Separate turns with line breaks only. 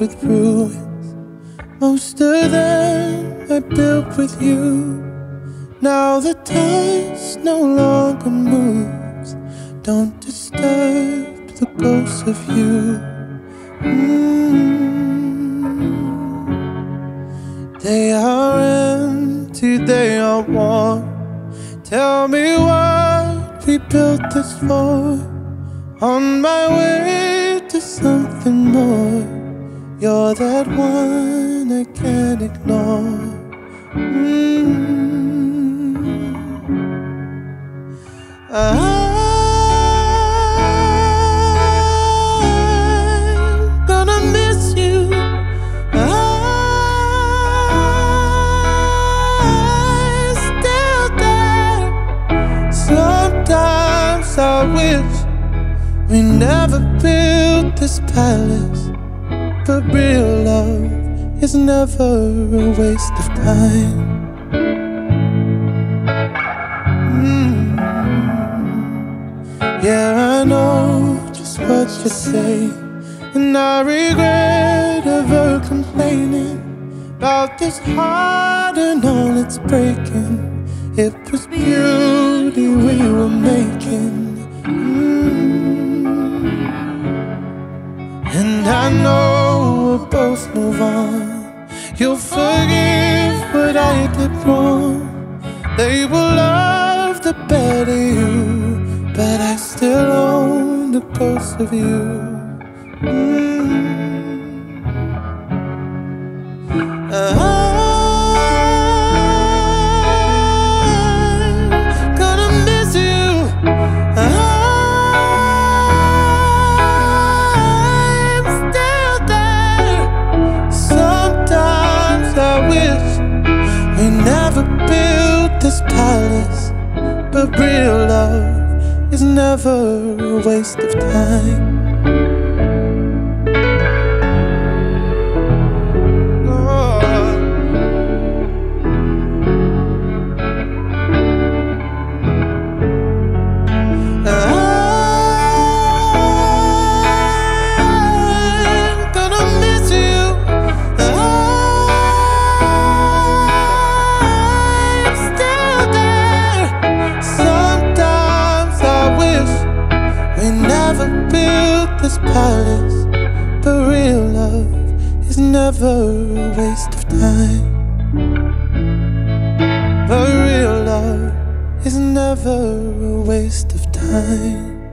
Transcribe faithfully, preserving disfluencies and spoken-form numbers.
with ruins. Most of them I built with you. Now the dust no longer moves. Don't disturb the ghost of you. mm. They are empty, they are warm. Tell me what we built this for. On my way to something more. You're that one I can't ignore. mm. I'm gonna miss you. I'm still there. Sometimes I wish we never built this palace. But real love is never a waste of time. mm. Yeah, I know just what you say, and I regret ever complaining about this heart and all it's breaking. It was beauty we were making. mm. And I know we'll both move on. You'll forgive what I did wrong. They will love the better you, but I still own the ghost of you. mm. I'm gonna miss you. I'm still there. Sometimes I wish we never built this palace. But real love is never a waste of time. Oh. I'm gonna miss you. I'm still there. Sometimes I wish we never built this palace. But real love is never a waste of time. But real love is never a waste of time.